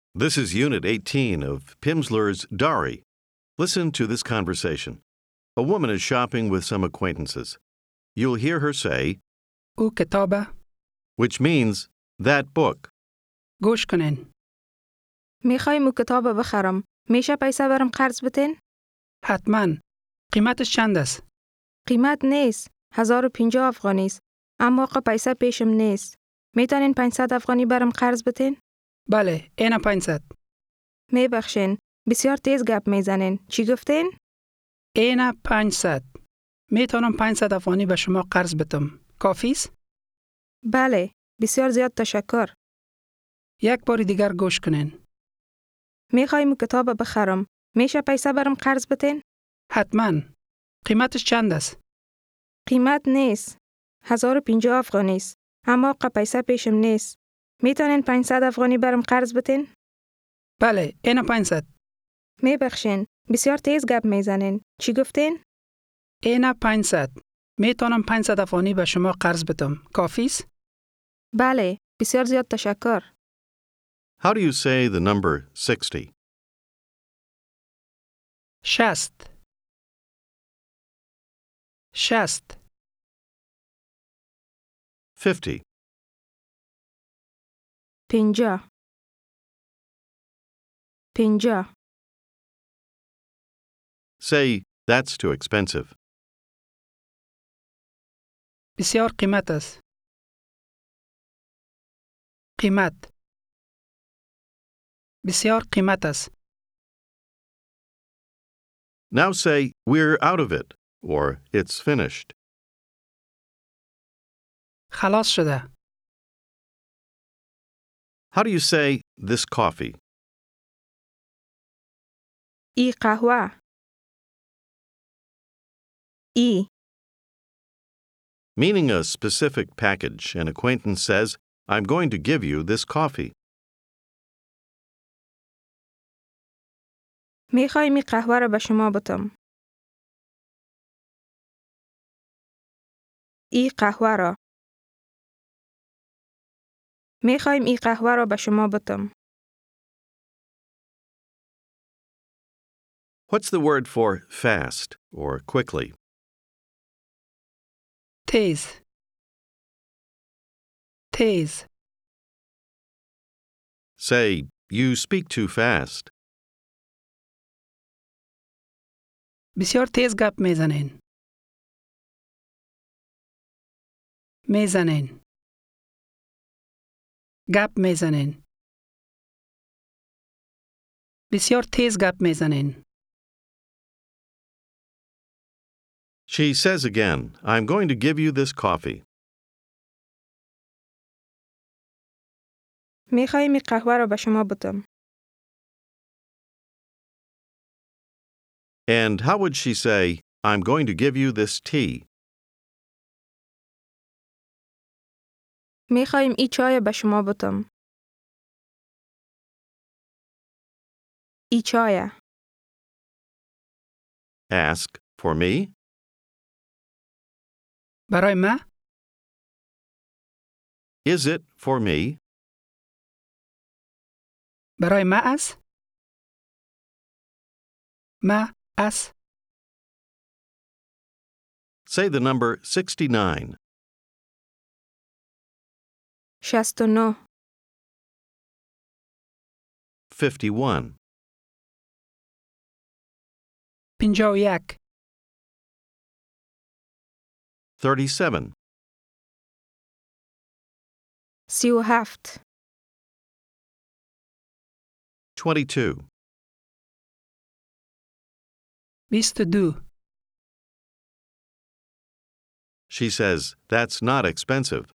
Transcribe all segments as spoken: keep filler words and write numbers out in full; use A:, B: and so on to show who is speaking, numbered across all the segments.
A: This is Unit eighteen of Pimsleur's Diary. Listen to this conversation. A woman is shopping with some acquaintances. You'll hear her say,
B: او کتابه
A: which means that book.
B: گوش کنین.
C: میخوایم او کتاب بخرم. میشه پیسه برم قرض بتین؟
B: حتما. قیمتش چند است؟
C: قیمت نیست. هزار و پینجا افغانی است. اما آقا پیسه پیشم نیست. میتونین پانصد افغانی برم قرض بتین؟
B: بله، اینا پانصد.
C: میبخشین. بسیار تیز گپ میزنین. چی گفتین؟
B: اینا پانصد. میتونم پانصد افغانی به شما قرض بدم. کافی است؟
C: بله. بسیار زیاد تشکر.
B: یک بار دیگر گوش کنین.
C: میخوایم او کتاب بخرم. میشه پیسه برم قرض بتین؟
B: حتما. قیمتش چند است؟
C: قیمت نیست. هزار و پینجا افغانی است. اما آقا پیسه پیشم نیست. میتونین پانصد افغانی برم قرض بتین؟
B: بله، اینا پانصد.
C: میبخشین. بسیار تیز گپ میزنین. چی گفتین؟
B: اینا پانصد. میتونم پانصد افغانی به شما قرض بدم. کافی است؟
C: بله. بسیار زیاد تشکر.
A: How do you say the number sixty?
B: شست. شست.
A: fifty.
C: پینجا. پینجا.
A: Say, that's too expensive.
B: بسیار قیمت است. قیمت. بسیار قیمت است.
A: Now say, we're out of it, or it's finished.
B: خلاص شده.
A: How do you say this coffee?
C: ای قهوه. ای.
A: Meaning a specific package, an acquaintance says, I'm going to give you this coffee.
C: میخوایم ای قهوه را به شما بدم. ای قهوه را. میخوایم ای قهوه را به شما بدم.
A: What's the word for fast or quickly?
B: تیز. تیز.
A: Say, you speak too fast.
B: بسیار تیز گپ میزنین. میزنین. گپ میزنین. بسیار تیز گپ میزنین.
A: She says again, I'm going to give you this coffee.
C: میخوایم ای قهوه را به شما بدم.
A: And how would she say, I'm going to give you this tea?
C: میخوایم ای چای به شما بدم. ای چای.
A: Ask, for me?
B: برای ما؟
A: Is it for me?
B: برای ما است؟ ما است.
A: Say the number sixty-nine.
C: شست و نه.
A: fifty-one.
B: پنجاه و یک.
A: thirty-seven.
C: سی و هفت.
A: twenty-two.
B: بیست و دو.
A: She says, that's not expensive.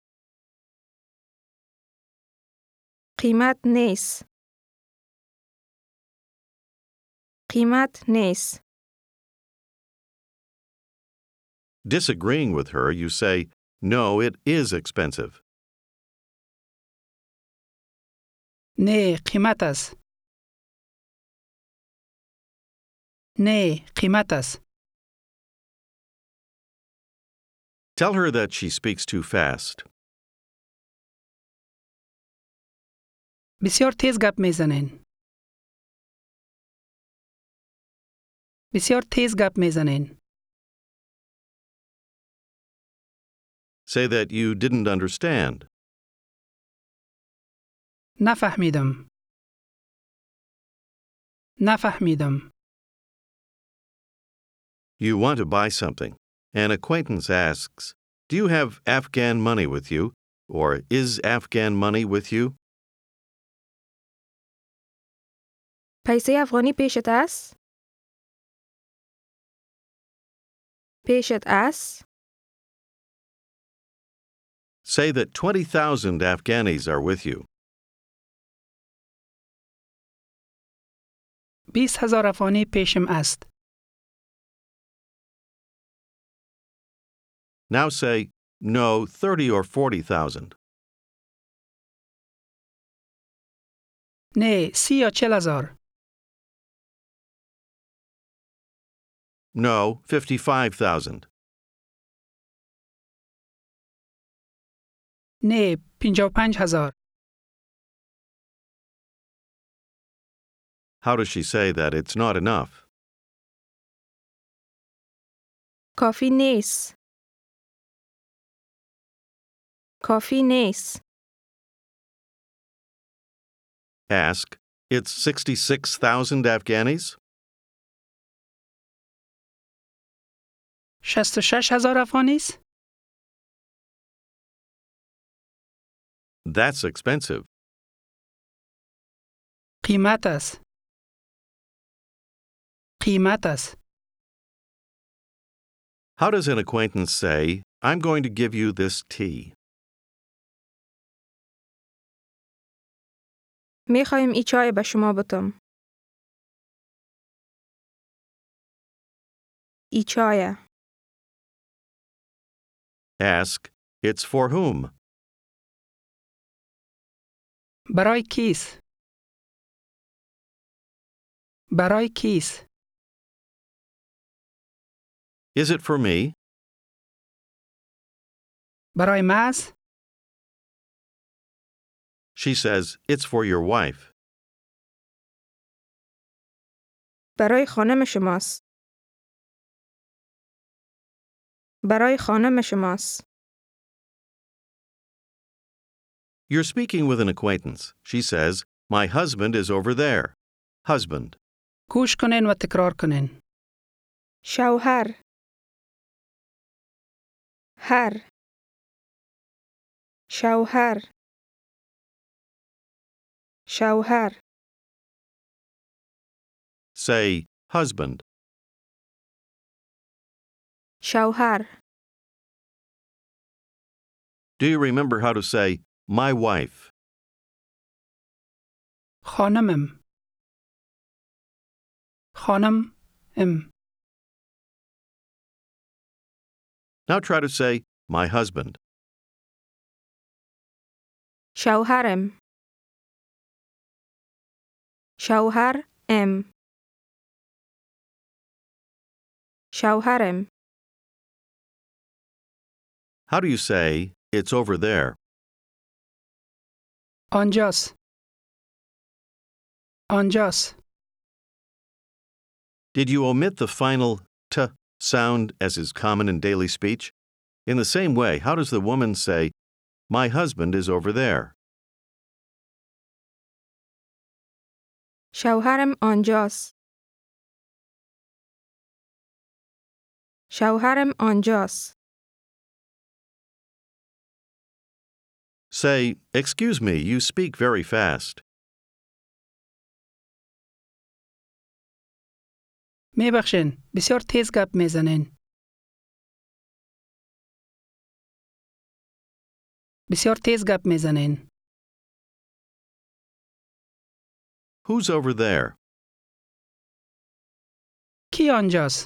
C: قیمت نیست. قیمت نیست.
A: Disagreeing with her, you say, no, it is expensive.
B: نه قیمت است. نه قیمت است.
A: Tell her that she speaks too fast.
B: بسیار تیز گپ میزنین. بسیار تیز گپ میزنین.
A: Say that you didn't understand.
B: نفهمیدم. نفهمیدم.
A: You want to buy something. An acquaintance asks, "Do you have Afghan money with you?" Or, "Is Afghan money with you?"
C: پیسه افغانی پیشت است؟ پیشت است؟
A: Say that twenty thousand Afghanis are with you.
B: بیست هزار افغانی پیشم است.
A: Now say, "No, thirty or forty thousand."
B: نه، سی یا چل هزار.
A: No, fifty-five thousand.
B: نه، پنجاه و پنج هزار.
A: How does she say that it's not enough?
C: کافی نیست. کافی نیست.
A: Ask, "It's sixty-six thousand Afghanis?"
B: شصت و شش هزار افغانی است.
A: That's expensive.
B: قیمت است. قیمت است.
A: How does an acquaintance say, "I'm going to give you this tea"?
C: می خواهیم ای چای به شما بدم. ای چای.
A: Ask, "It's for whom?"
B: برای کیست؟ برای کیست؟
A: Is it for me?
B: برای من است؟
A: She says, "It's for your wife."
C: برای خانم شماست. برای خانم شماست.
A: You're speaking with an acquaintance. She says, "My husband is over there." Husband.
B: گوش کنین و تکرار کنین.
C: شوهر. هر. شوهر. شوهر.
A: Say, "Husband."
C: شوهر.
A: Do you remember how to say, "My wife"?
B: خانمم. خانم ام.
A: Now try to say, "My husband."
C: شوهرم. شوهر ام. شوهرم.
A: How do you say, "It's over there"?
B: آنجاست. آنجاست.
A: Did you omit the final t sound as is common in daily speech? In the same way, how does the woman say, "My husband is over there"?
C: شوهرم آنجاست. شوهرم آنجاست.
A: Say, "Excuse me, you speak very fast."
B: میبخشین. بسیار تیز گپ میزنین. بسیار تیز گپ میزنین.
A: Who's over there?
B: کی آنجاست؟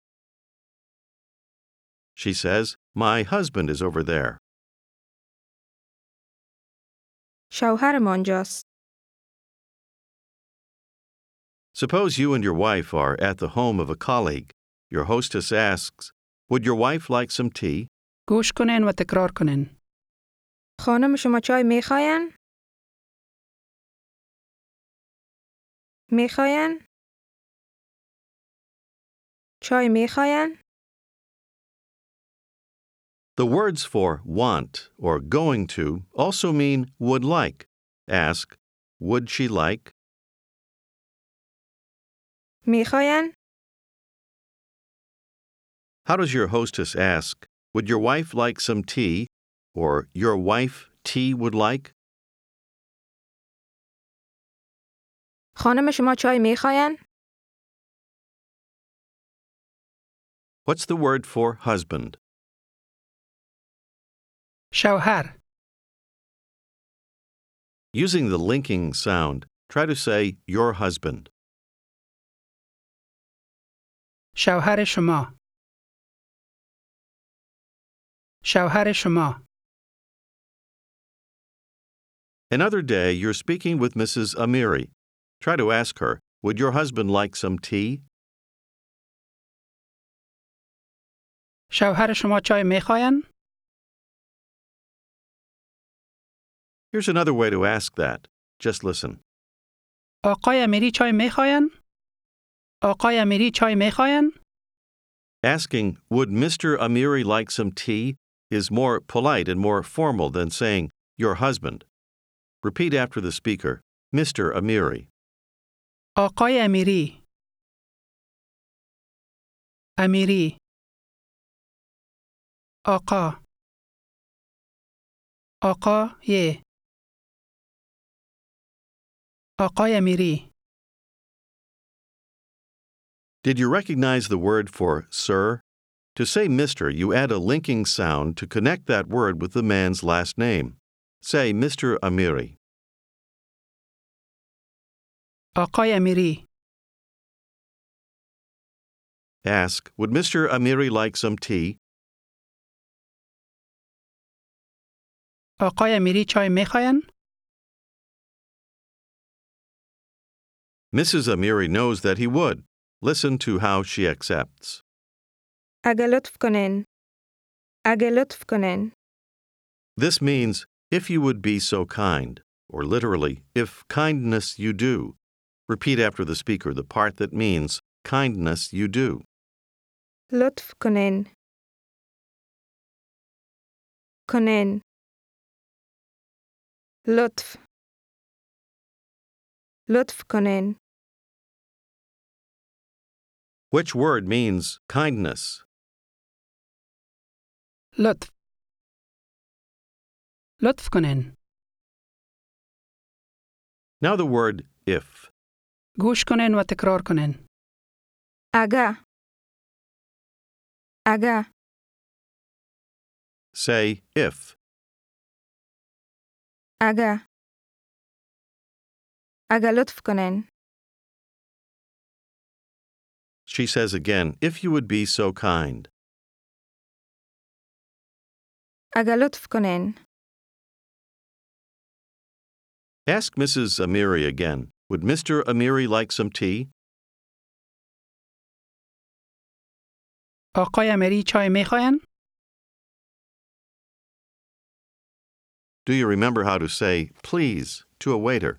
A: She says, "My husband is over there."
C: شوهرم آنجاست.
A: Suppose you and your wife are at the home of a colleague. Your hostess asks, "Would your wife like some tea?"
B: گوش کنین و تکرار کنین.
C: خانم شما چای میخواین؟ میخواین؟ چای میخواین؟
A: The words for want or going to also mean would like. Ask, would she like?
C: میخواین؟
A: How does your hostess ask, would your wife like some tea? Or your wife tea would like?
C: خانم شما چای میخواین؟
A: What's the word for husband?
B: شوهر.
A: Using the linking sound, try to say your husband.
B: شوهر شما. شوهر شما.
A: Another day, you're speaking with Missus Amiri. Try to ask her, would your husband like some tea?
B: شوهر شما چای میخواین؟
A: Here's another way to ask that. Just listen.
B: آقای امیری چای میخواین؟ آقای امیری چای میخواین؟
A: Asking, would Mister Amiri like some tea, is more polite and more formal than saying, your husband. Repeat after the speaker, Mister Amiri.
B: آقای امیری. امیری. آقا. آقای. آقای امیری.
A: Did you recognize the word for sir? To say Mister, you add a linking sound to connect that word with the man's last name. Say Mister Amiri.
B: آقای امیری.
A: Ask, would Mister Amiri like some tea?
B: آقای امیری چای میخواین؟
A: Missus Amiri knows that he would. Listen to how she accepts.
C: اگه لطف کنین. اگه لطف کنین.
A: This means, if you would be so kind, or literally, if kindness you do. Repeat after the speaker the part that means kindness you do.
C: لطف کنین. کنین. لطف. لطف کنین.
A: Which word means kindness?
B: لطف. لطف کنین.
A: Now the word if.
B: گوش کنین و تکرار کنین.
C: اگه. اگه.
A: Say if.
C: اگه. اگه لطف کنین.
A: She says again, if you would be so kind.
C: اگه لطف کنین.
A: Ask Missus Amiri again, would Mister Amiri like some tea?
B: آقای امیری چای میخواین؟
A: Do you remember how to say please to a waiter?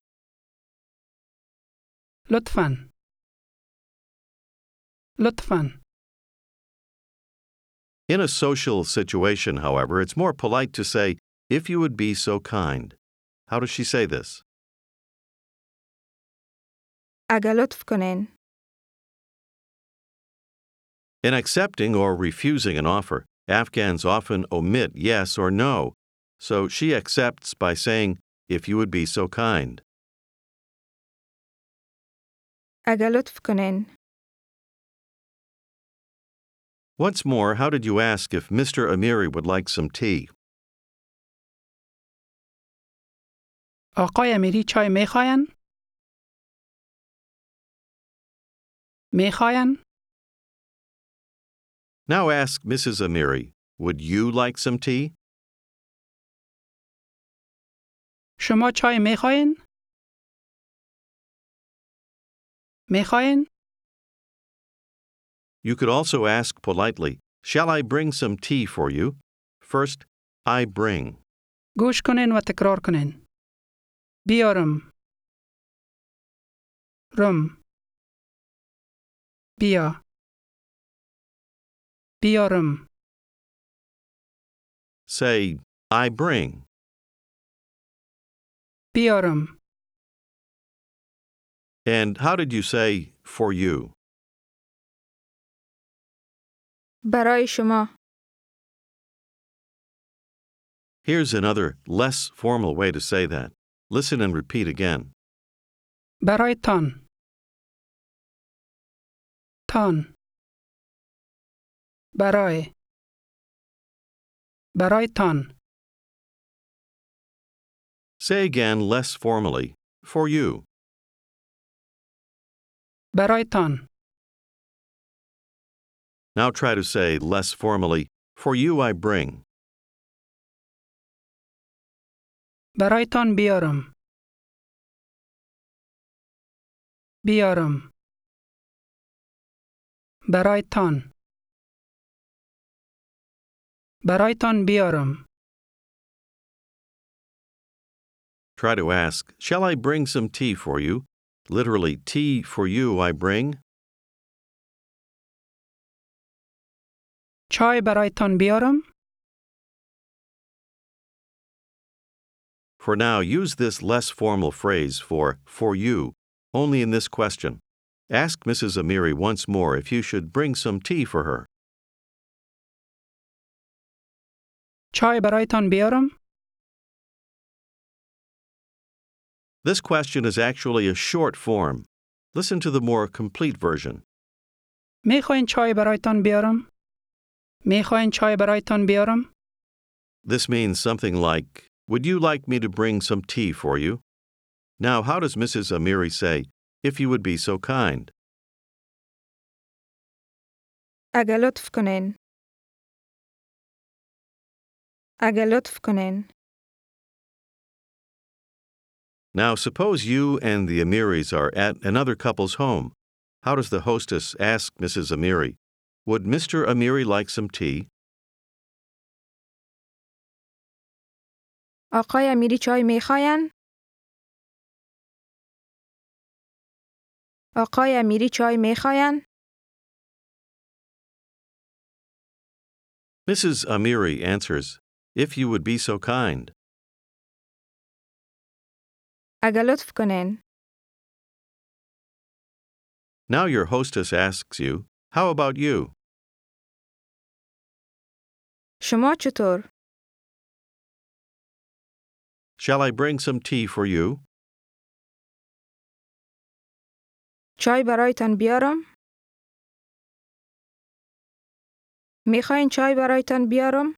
B: لطفاً. لطفاً.
A: In a social situation, however, it's more polite to say, if you would be so kind. How does she say this?
C: اگه لطف کنین.
A: In accepting or refusing an offer, Afghans often omit yes or no, so she accepts by saying, if you would be so kind.
C: اگه لطف کنین.
A: Once more, how did you ask if Mister Amiri would like some tea?
B: آقای امیری چای میخواین؟ میخواین؟
A: Now ask Missus Amiri, would you like some tea?
B: شما چای میخواین؟ میخواین؟
A: You could also ask politely, shall I bring some tea for you? First, I bring.
B: گوش کنین و تکرار کنین. بیارم. رم. بیا. بیارم.
A: Say, I bring.
B: بیارم.
A: And how did you say for you?
C: برای شما.
A: Here's another, less formal way to say that. Listen and repeat again.
B: برای تان. تان. برای. برای تان.
A: Say again less formally. For you.
B: برای تان.
A: Now try to say less formally. For you I bring.
B: برای تان بیارم. بیارم. برای تان. برای تان بیارم.
A: Try to ask, shall I bring some tea for you? Literally, tea for you I bring.
B: چای برای تان بیارم.
A: For now, use this less formal phrase for for you only in this question. Ask Missus Amiri once more if you should bring some tea for her.
B: چای برای تان بیارم.
A: This question is actually a short form. Listen to the more complete version.
B: میخواین چای برای تان بیارم. میخواین چای برای تان بیارم.
A: This means something like, would you like me to bring some tea for you? Now, how does Missus Amiri say, if you would be so kind?
C: اگه لطف کنین. اگه لطف کنین.
A: Now, suppose you and the Amiris are at another couple's home. How does the hostess ask Missus Amiri, would Mister Amiri like some tea?
C: آقای امیری چای میخواین؟ آقای امیری چای میخواین؟
A: Missus Amiri answers, if you would be so kind.
C: اگه لطف کنین.
A: Now your hostess asks you, how about you?
C: شما چطور؟
A: Shall I bring some tea for you?
C: چای برایتان بیارم؟ میخواین چای برایتان بیارم؟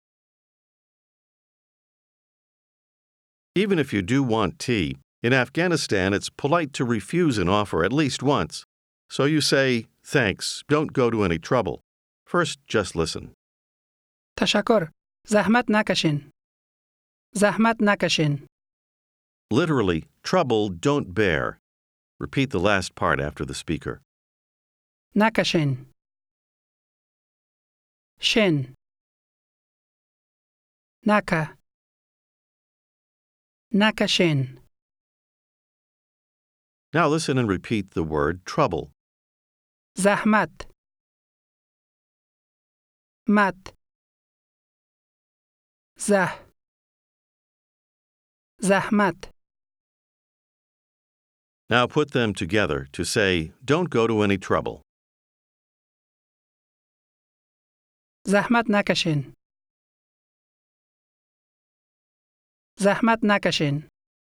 A: Even if you do want tea, in Afghanistan it's polite to refuse an offer at least once. So you say, thanks, don't go to any trouble. First, just listen.
B: تشکر. زحمت نکشین. زحمت نکشین.
A: Literally, trouble don't bear. Repeat the last part after the speaker.
B: نکشین. شن. نکه. نکشین.
A: Now listen and repeat the word trouble.
B: زحمت. مت. زح. زحمت.
A: Now put them together to say, don't go to any trouble.
B: زحمت نکشین. زحمت نکشین.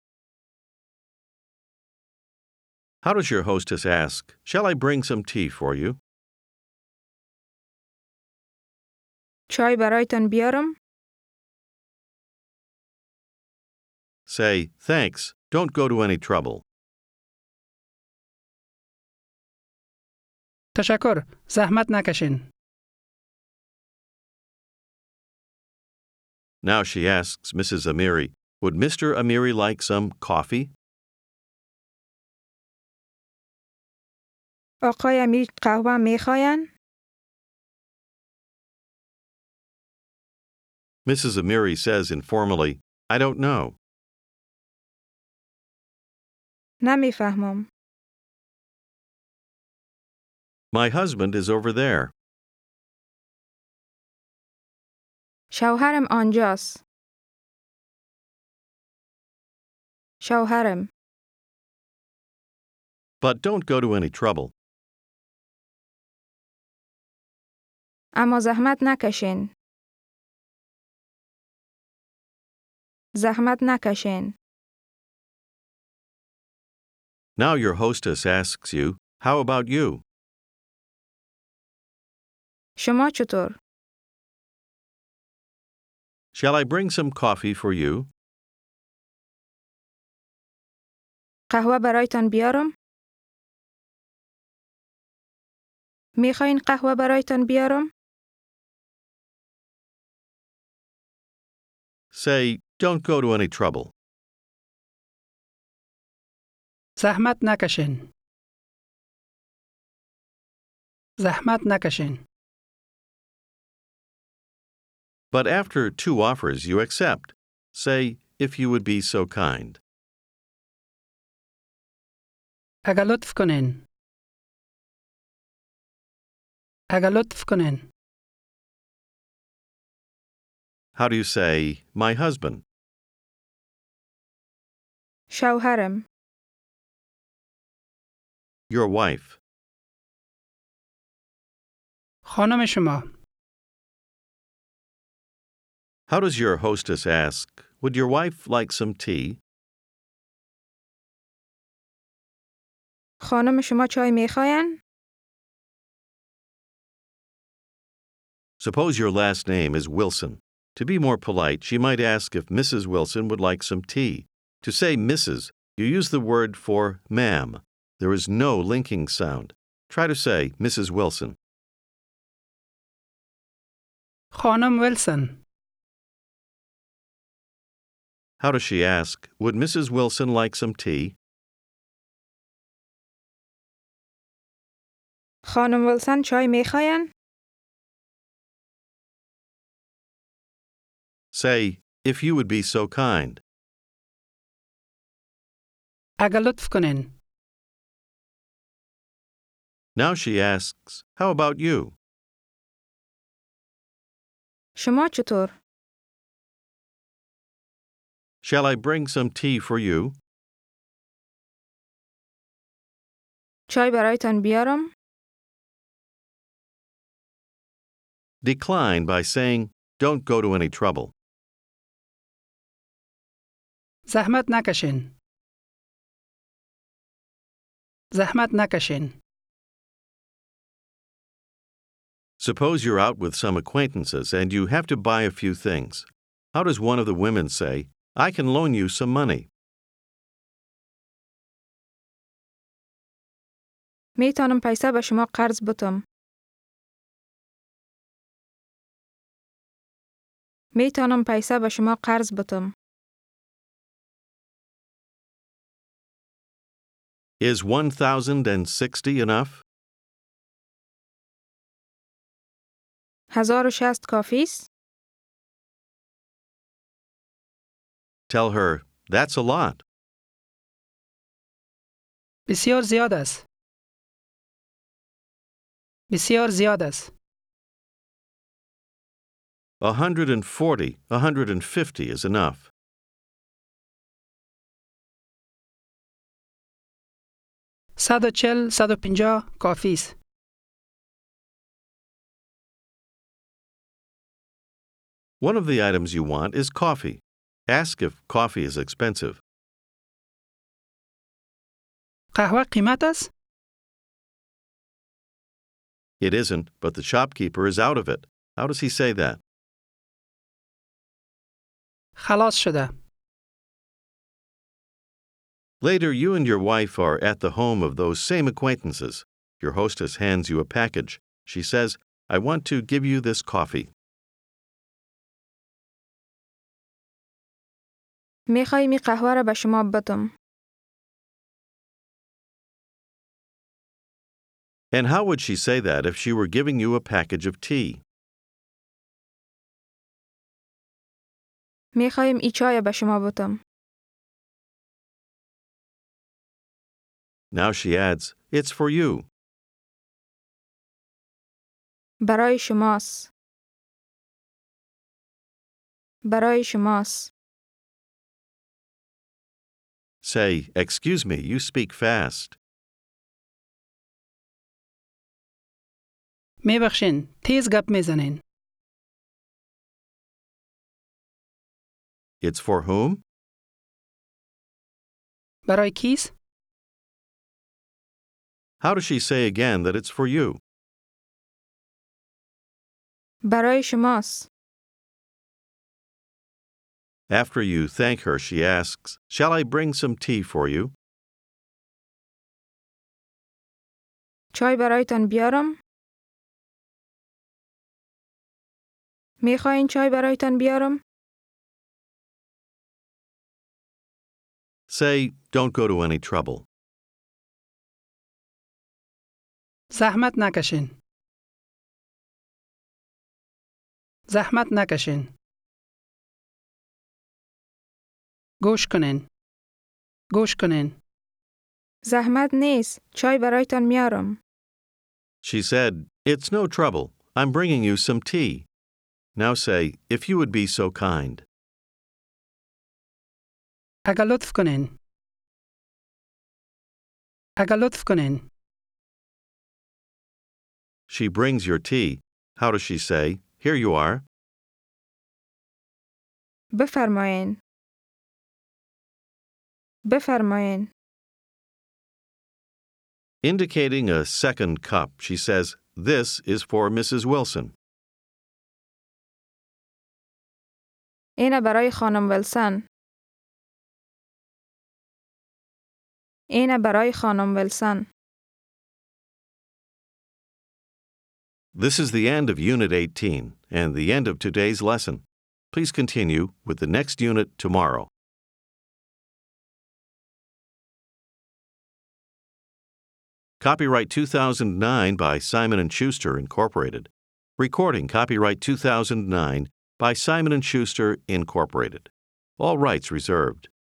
A: How does your hostess ask, shall I bring some tea for you?
C: چای برایتان بیارم؟
A: Say, thanks, don't go to any trouble.
B: تشکر. زحمت نکشین.
A: Now she asks Missus Amiri, would Mister Amiri like some coffee?
C: آقای امیر قهوه میخواین؟
A: Missus Amiri says informally, I don't know.
C: نمیفهمم.
A: My husband is over there.
C: شوهرم آنجاست. شوهرم.
A: But don't go to any trouble.
C: اما زحمت نکشین. زحمت نکشین.
A: Now your hostess asks you, how about you?
C: شما چطور؟
A: Shall I bring some coffee for you?
C: قهوه برایتان بیارم؟ میخواین قهوه برایتان بیارم؟
A: Say, don't go to any trouble.
B: زحمت نکشین. زحمت نکشین.
A: But after two offers you accept. Say, if you would be so kind.
B: اگه لطف کنین. اگه لطف کنین.
A: How do you say, my husband?
C: شوهرم.
A: Your wife.
B: خانم شما.
A: How does your hostess ask, would your wife like some tea?
C: خانم شما چای میخواین؟
A: Suppose your last name is Wilson. To be more polite, she might ask if Missus Wilson would like some tea. To say Missus, you use the word for ma'am. There is no linking sound. Try to say Missus Wilson.
B: خانم ویلسون.
A: How does she ask, would Missus Wilson like some tea?
C: خانم ویلسون چای میخواین؟
A: Say, if you would be so kind.
B: اگه لطف کنین.
A: Now she asks, how about you?
C: شما چطور؟
A: Shall I bring some tea for you?
C: چای برایتان بیارم؟
A: Decline by saying, don't go to any trouble.
B: زحمت نکشین. زحمت نکشین.
A: Suppose you're out with some acquaintances and you have to buy a few things. How does one of the women say, I can loan you some money?
C: میتونم پیسه به شما قرض بدم. میتونم پیسه به شما قرض بدم.
A: Is one thousand sixty enough?
C: هزار و شصت کافی است؟
A: Tell her, that's a lot.
B: بسیار زیاد است. بسیار زیاد است.
A: A hundred and forty, a hundred and fifty is enough.
B: صد و چل، صد و پنجاه کافی است.
A: One of the items you want is coffee. Ask if coffee is expensive.
B: قهوه قیمت است؟
A: It isn't, but the shopkeeper is out of it. How does he say that?
B: خلاص شده.
A: Later, you and your wife are at the home of those same acquaintances. Your hostess hands you a package. She says, I want to give you this coffee.
C: میخوایم این قهوه را به شما بدم.
A: And how would she say that if she were giving you a package of tea?
C: میخوایم این چای به شما بدم.
A: Now she adds, it's for you.
C: برای شماست. برای شماست.
A: Say, excuse me, you speak fast.
B: میبخشین تیز گپ میزنین.
A: It's for whom?
B: برای کیست؟
A: How does she say again that it's for you?
C: برای شماست.
A: After you thank her, she asks, shall I bring some tea for you?
C: چای برایتان بیارم؟ میخواین چای برایتان بیارم؟
A: Say, don't go to any trouble.
B: زحمت نکشین. زحمت نکشین. گوش کنین. گوش کنین.
C: زحمت نیست. چای برایتان میارم.
A: She said, it's no trouble. I'm bringing you some tea. Now say, if you would be so kind.
B: اگه لطف کنین. اگه لطف کنین.
A: She brings your tea. How does she say, here you are?
C: بفرمایین. بفرمایین.
A: Indicating a second cup, she says, this is for Missus Wilson.
C: اینه برای خانم ولسن. اینه برای خانم ولسن.
A: This is the end of Unit eighteen and the end of today's lesson. Please continue with the next unit tomorrow. Copyright two thousand nine by Simon and Schuster, Incorporated. Recording copyright two thousand nine by Simon and Schuster, Incorporated. All rights reserved.